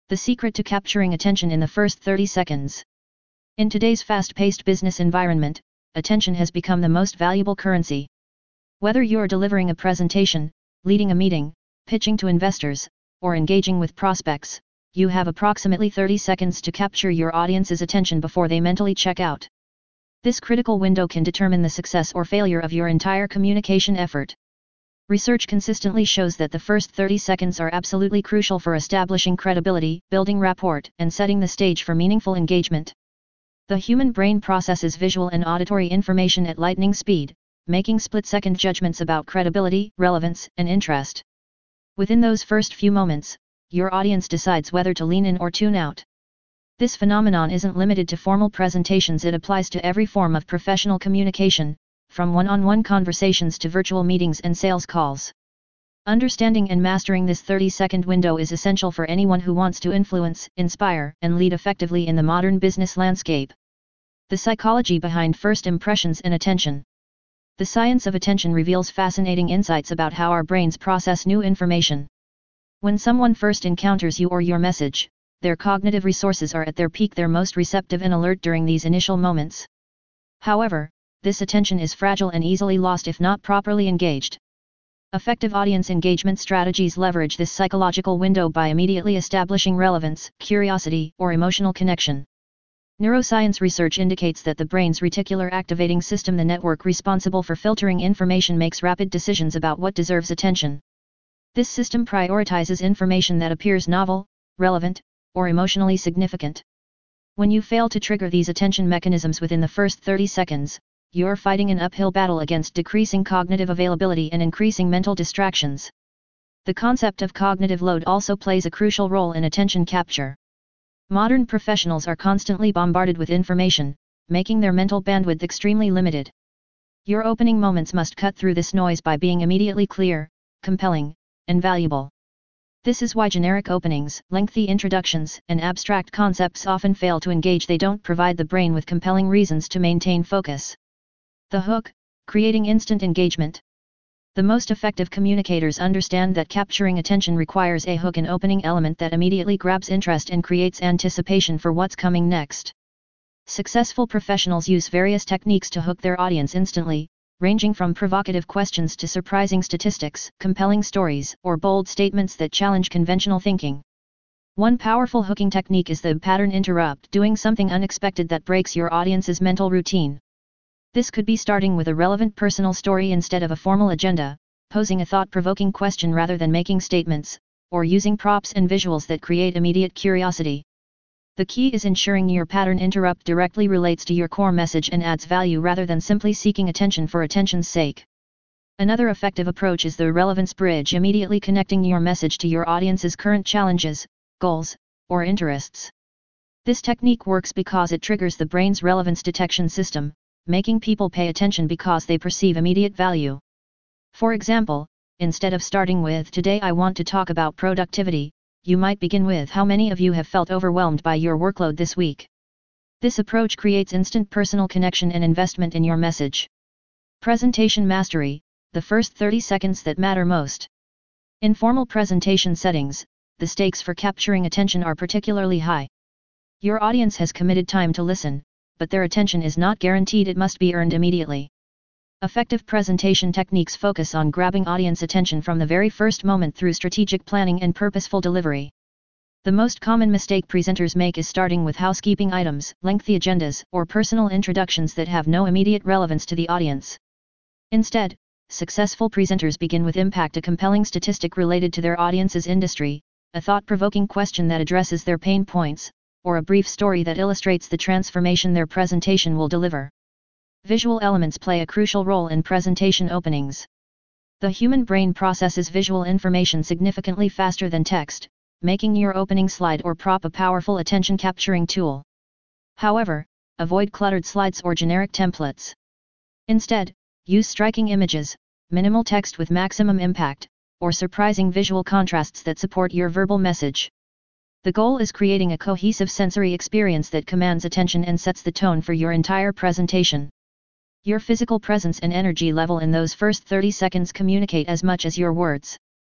The secret to capturing attention in the first 30 seconds. In today's fast-paced business environment, attention has become the most valuable currency. Whether you're delivering a presentation, leading a meeting, pitching to investors, or engaging with prospects, you have approximately 30 seconds to capture your audience's attention before they mentally check out. This critical window can determine the success or failure of your entire communication effort. Research consistently shows that the first 30 seconds are absolutely crucial for establishing credibility, building rapport, and setting the stage for meaningful engagement. The human brain processes visual and auditory information at lightning speed, making split-second judgments about credibility, relevance, and interest. Within those first few moments, your audience decides whether to lean in or tune out. This phenomenon isn't limited to formal presentations, it applies to every form of professional communication, from one-on-one conversations to virtual meetings and sales calls. Understanding and mastering this 30-second window is essential for anyone who wants to influence, inspire, and lead effectively in the modern business landscape. The psychology behind first impressions and attention. The science of attention reveals fascinating insights about how our brains process new information. When someone first encounters you or your message, their cognitive resources are at their peak. They're most receptive and alert during these initial moments. However, this attention is fragile and easily lost if not properly engaged. Effective audience engagement strategies leverage this psychological window by immediately establishing relevance, curiosity, or emotional connection. Neuroscience research indicates that the brain's reticular activating system, the network responsible for filtering information, makes rapid decisions about what deserves attention. This system prioritizes information that appears novel, relevant, or emotionally significant. When you fail to trigger these attention mechanisms within the first 30 seconds, you're fighting an uphill battle against decreasing cognitive availability and increasing mental distractions. The concept of cognitive load also plays a crucial role in attention capture. Modern professionals are constantly bombarded with information, making their mental bandwidth extremely limited. Your opening moments must cut through this noise by being immediately clear, compelling, and valuable. This is why generic openings, lengthy introductions, and abstract concepts often fail to engage. They don't provide the brain with compelling reasons to maintain focus. The hook, creating instant engagement. The most effective communicators understand that capturing attention requires a hook, an opening element that immediately grabs interest and creates anticipation for what's coming next. Successful professionals use various techniques to hook their audience instantly, ranging from provocative questions to surprising statistics, compelling stories, or bold statements that challenge conventional thinking. One powerful hooking technique is the pattern interrupt, doing something unexpected that breaks your audience's mental routine. This could be starting with a relevant personal story instead of a formal agenda, posing a thought-provoking question rather than making statements, or using props and visuals that create immediate curiosity. The key is ensuring your pattern interrupt directly relates to your core message and adds value rather than simply seeking attention for attention's sake. Another effective approach is the relevance bridge, immediately connecting your message to your audience's current challenges, goals, or interests. This technique works because it triggers the brain's relevance detection system, making people pay attention because they perceive immediate value. For example, instead of starting with "Today I want to talk about productivity," you might begin with "How many of you have felt overwhelmed by your workload this week?" This approach creates instant personal connection and investment in your message. Presentation mastery, the first 30 seconds that matter most. In formal presentation settings, the stakes for capturing attention are particularly high. Your audience has committed time to listen, but their attention is not guaranteed. It must be earned immediately. Effective presentation techniques focus on grabbing audience attention from the very first moment through strategic planning and purposeful delivery. The most common mistake presenters make is starting with housekeeping items, lengthy agendas, or personal introductions that have no immediate relevance to the audience. Instead, successful presenters begin with impact, a compelling statistic related to their audience's industry, a thought-provoking question that addresses their pain points, or a brief story that illustrates the transformation their presentation will deliver. Visual elements play a crucial role in presentation openings. The human brain processes visual information significantly faster than text, making your opening slide or prop a powerful attention-capturing tool. However, avoid cluttered slides or generic templates. Instead, use striking images, minimal text with maximum impact, or surprising visual contrasts that support your verbal message. The goal is creating a cohesive sensory experience that commands attention and sets the tone for your entire presentation. Your physical presence and energy level in those first 30 seconds communicate as much as your words.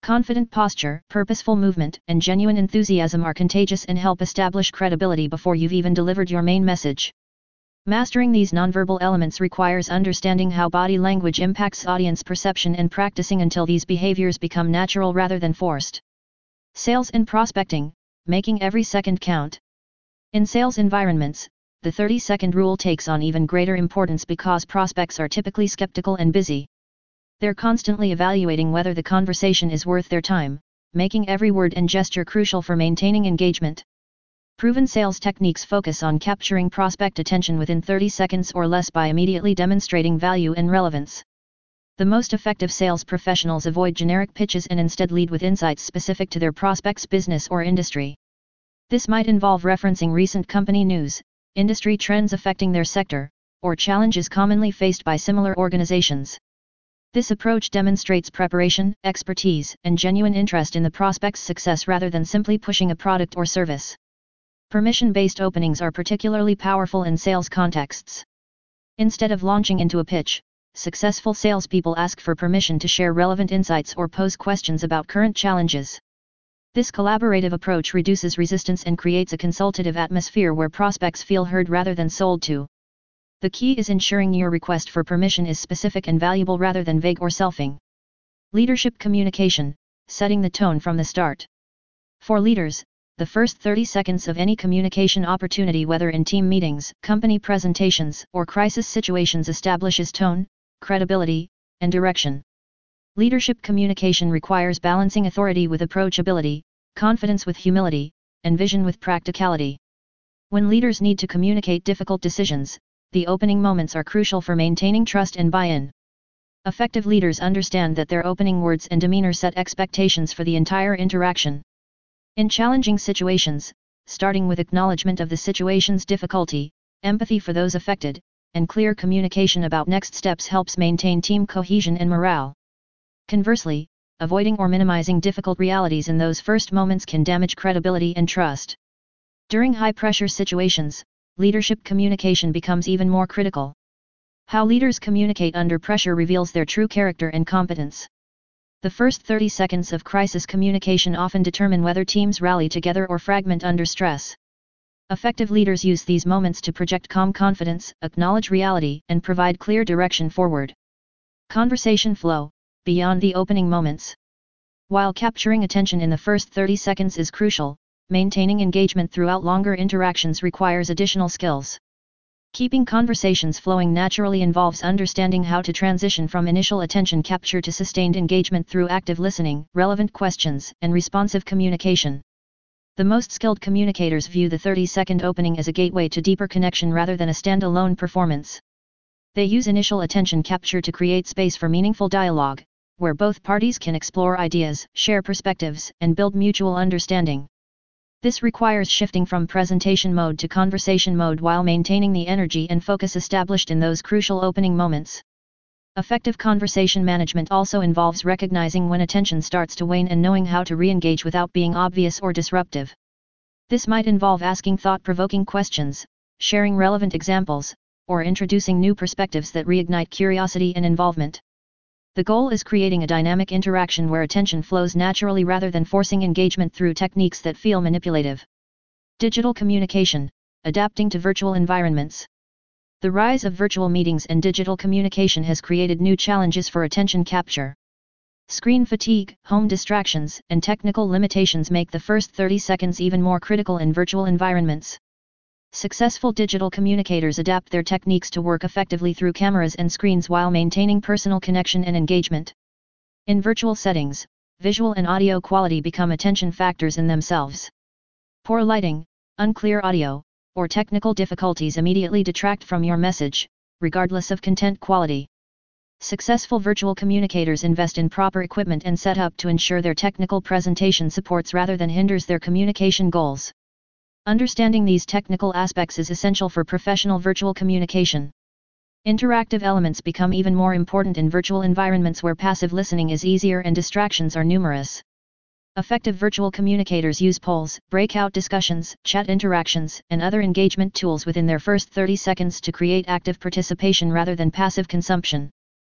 Confident posture, purposeful movement, and genuine enthusiasm are contagious and help establish credibility before you've even delivered your main message. Mastering these nonverbal elements requires understanding how body language impacts audience perception and practicing until these behaviors become natural rather than forced. Sales and prospecting, making every second count. In sales environments, the 30-second rule takes on even greater importance because prospects are typically skeptical and busy. They're constantly evaluating whether the conversation is worth their time, making every word and gesture crucial for maintaining engagement. Proven sales techniques focus on capturing prospect attention within 30 seconds or less by immediately demonstrating value and relevance. The most effective sales professionals avoid generic pitches and instead lead with insights specific to their prospect's business or industry. This might involve referencing recent company news, industry trends affecting their sector, or challenges commonly faced by similar organizations. This approach demonstrates preparation, expertise, and genuine interest in the prospect's success rather than simply pushing a product or service. Permission-based openings are particularly powerful in sales contexts. Instead of launching into a pitch, successful salespeople ask for permission to share relevant insights or pose questions about current challenges. This collaborative approach reduces resistance and creates a consultative atmosphere where prospects feel heard rather than sold to. The key is ensuring your request for permission is specific and valuable rather than vague or selfing. Leadership communication, setting the tone from the start. For leaders, the first 30 seconds of any communication opportunity, whether in team meetings, company presentations, or crisis situations, establishes tone, credibility, and direction. Leadership communication requires balancing authority with approachability, confidence with humility, and vision with practicality. When leaders need to communicate difficult decisions, the opening moments are crucial for maintaining trust and buy-in. Effective leaders understand that their opening words and demeanor set expectations for the entire interaction. In challenging situations, starting with acknowledgement of the situation's difficulty, empathy for those affected, and clear communication about next steps helps maintain team cohesion and morale. Conversely, avoiding or minimizing difficult realities in those first moments can damage credibility and trust. During high-pressure situations, leadership communication becomes even more critical. How leaders communicate under pressure reveals their true character and competence. The first 30 seconds of crisis communication often determine whether teams rally together or fragment under stress. Effective leaders use these moments to project calm confidence, acknowledge reality, and provide clear direction forward. Conversation flow, beyond the opening moments. While capturing attention in the first 30 seconds is crucial, maintaining engagement throughout longer interactions requires additional skills. Keeping conversations flowing naturally involves understanding how to transition from initial attention capture to sustained engagement through active listening, relevant questions, and responsive communication. The most skilled communicators view the 30-second opening as a gateway to deeper connection rather than a standalone performance. They use initial attention capture to create space for meaningful dialogue, where both parties can explore ideas, share perspectives, and build mutual understanding. This requires shifting from presentation mode to conversation mode while maintaining the energy and focus established in those crucial opening moments. Effective conversation management also involves recognizing when attention starts to wane and knowing how to re-engage without being obvious or disruptive. This might involve asking thought-provoking questions, sharing relevant examples, or introducing new perspectives that reignite curiosity and involvement. The goal is creating a dynamic interaction where attention flows naturally rather than forcing engagement through techniques that feel manipulative. Digital communication, adapting to virtual environments. The rise of virtual meetings and digital communication has created new challenges for attention capture. Screen fatigue, home distractions, and technical limitations make the first 30 seconds even more critical in virtual environments. Successful digital communicators adapt their techniques to work effectively through cameras and screens while maintaining personal connection and engagement. In virtual settings, visual and audio quality become attention factors in themselves. Poor lighting, unclear audio, or technical difficulties immediately detract from your message, regardless of content quality. Successful virtual communicators invest in proper equipment and setup to ensure their technical presentation supports rather than hinders their communication goals. Understanding these technical aspects is essential for professional virtual communication. Interactive elements become even more important in virtual environments where passive listening is easier and distractions are numerous. Effective virtual communicators use polls, breakout discussions, chat interactions, and other engagement tools within their first 30 seconds to create active participation rather than passive consumption.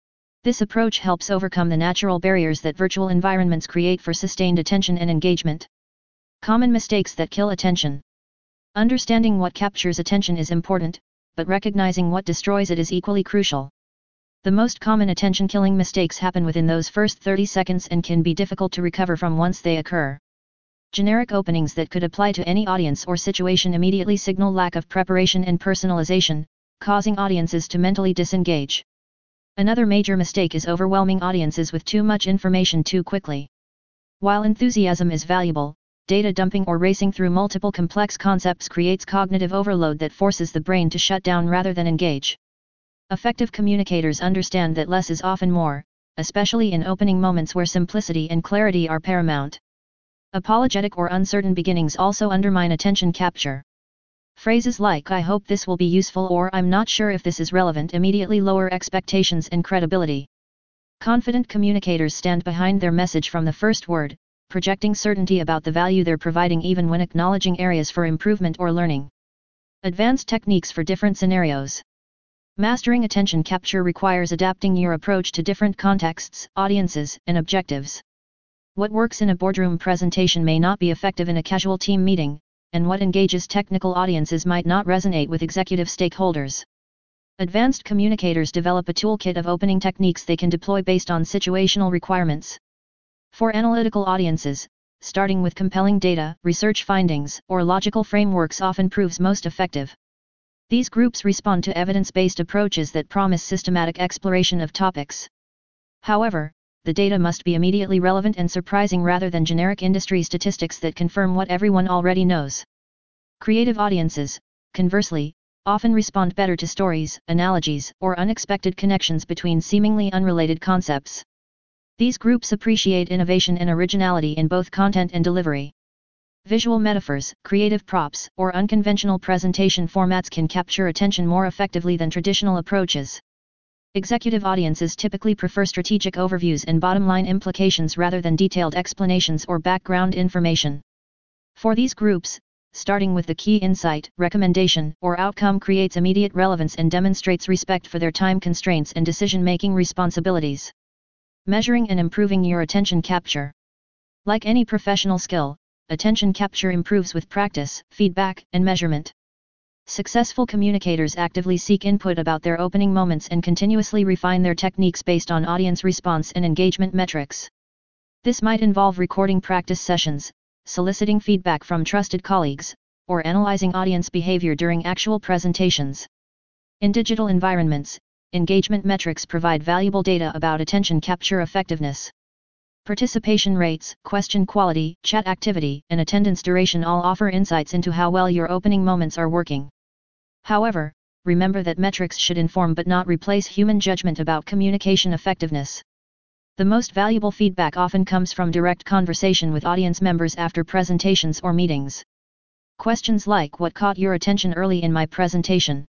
This approach helps overcome the natural barriers that virtual environments create for sustained attention and engagement. Common mistakes that kill attention. Understanding what captures attention is important, but recognizing what destroys it is equally crucial. The most common attention-killing mistakes happen within those first 30 seconds and can be difficult to recover from once they occur. Generic openings that could apply to any audience or situation immediately signal lack of preparation and personalization, causing audiences to mentally disengage. Another major mistake is overwhelming audiences with too much information too quickly. While enthusiasm is valuable, data dumping or racing through multiple complex concepts creates cognitive overload that forces the brain to shut down rather than engage. Effective communicators understand that less is often more, especially in opening moments where simplicity and clarity are paramount. Apologetic or uncertain beginnings also undermine attention capture. Phrases like "I hope this will be useful" or "I'm not sure if this is relevant" immediately lower expectations and credibility. Confident communicators stand behind their message from the first word, projecting certainty about the value they're providing even when acknowledging areas for improvement or learning. Advanced techniques for different scenarios. Mastering attention capture requires adapting your approach to different contexts, audiences, and objectives. What works in a boardroom presentation may not be effective in a casual team meeting, and what engages technical audiences might not resonate with executive stakeholders. Advanced communicators develop a toolkit of opening techniques they can deploy based on situational requirements. For analytical audiences, starting with compelling data, research findings, or logical frameworks often proves most effective. These groups respond to evidence-based approaches that promise systematic exploration of topics. However, the data must be immediately relevant and surprising rather than generic industry statistics that confirm what everyone already knows. Creative audiences, conversely, often respond better to stories, analogies, or unexpected connections between seemingly unrelated concepts. These groups appreciate innovation and originality in both content and delivery. Visual metaphors, creative props, or unconventional presentation formats can capture attention more effectively than traditional approaches. Executive audiences typically prefer strategic overviews and bottom-line implications rather than detailed explanations or background information. For these groups, starting with the key insight, recommendation, or outcome creates immediate relevance and demonstrates respect for their time constraints and decision-making responsibilities. Measuring and improving your attention capture. Like any professional skill, attention capture improves with practice, feedback, and measurement. Successful communicators actively seek input about their opening moments and continuously refine their techniques based on audience response and engagement metrics. This might involve recording practice sessions, soliciting feedback from trusted colleagues, or analyzing audience behavior during actual presentations. In digital environments, engagement metrics provide valuable data about attention capture effectiveness. Participation rates, question quality, chat activity, and attendance duration all offer insights into how well your opening moments are working. However, remember that metrics should inform but not replace human judgment about communication effectiveness. The most valuable feedback often comes from direct conversation with audience members after presentations or meetings. Questions like "What caught your attention early in my presentation?"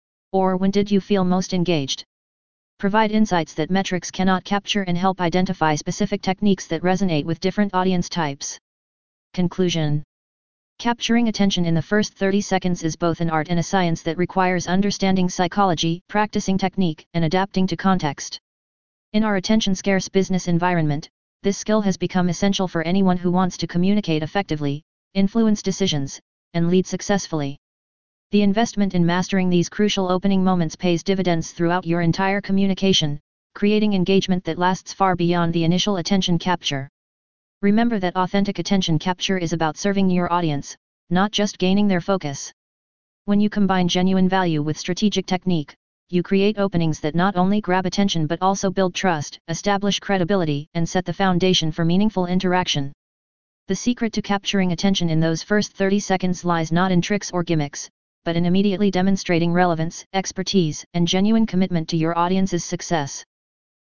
or "When did you feel most engaged?" provide insights that metrics cannot capture and help identify specific techniques that resonate with different audience types. Conclusion. Capturing attention in the first 30 seconds is both an art and a science that requires understanding psychology, practicing technique, and adapting to context. In our attention-scarce business environment, this skill has become essential for anyone who wants to communicate effectively, influence decisions, and lead successfully. The investment in mastering these crucial opening moments pays dividends throughout your entire communication, creating engagement that lasts far beyond the initial attention capture. Remember that authentic attention capture is about serving your audience, not just gaining their focus. When you combine genuine value with strategic technique, you create openings that not only grab attention but also build trust, establish credibility, and set the foundation for meaningful interaction. The secret to capturing attention in those first 30 seconds lies not in tricks or gimmicks, but in immediately demonstrating relevance, expertise, and genuine commitment to your audience's success.